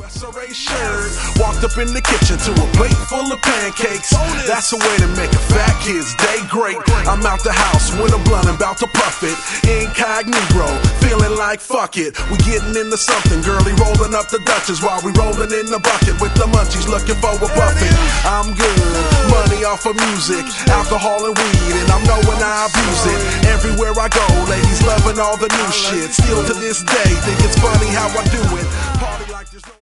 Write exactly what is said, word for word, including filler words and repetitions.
Surrey shirt. Walked up in the kitchen to a plate full of pancakes. That's a way to make a fat kid's day great. I'm out the house with a blunt and about to puff it. Incognito, feeling like fuck it. We getting into something, girlie, rolling up the Dutchess while we rolling in the bucket with the munchies looking for a buffet. I'm good, money off of music, alcohol and weed, and I'm knowing I abuse it. Everywhere I go, ladies loving all the new shit. Still to this day, think it's funny how I do it. Party like this.